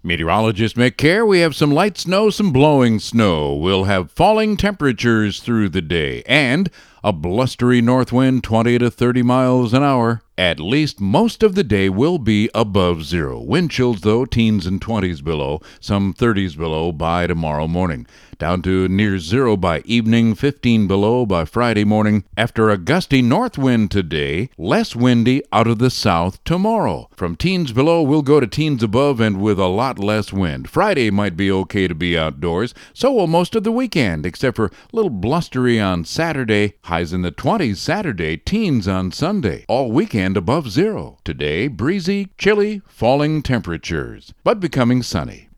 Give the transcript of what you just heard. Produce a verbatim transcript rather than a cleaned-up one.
Meteorologist Mick Care, we have some light snow, some blowing snow. We'll have falling temperatures through the day and a blustery north wind twenty to thirty miles an hour. At least most of the day will be above zero. Wind chills, though, teens and twenties below, some thirties below by tomorrow morning. Down to near zero by evening, fifteen below by Friday morning. After a gusty north wind today, less windy out of the south tomorrow. From teens below, we'll go to teens above and with a lot less wind. Friday might be okay to be outdoors, so will most of the weekend, except for a little blustery on Saturday. Highs in the twenties Saturday, teens on Sunday. All weekend above zero. Today, breezy, chilly, falling temperatures, but becoming sunny.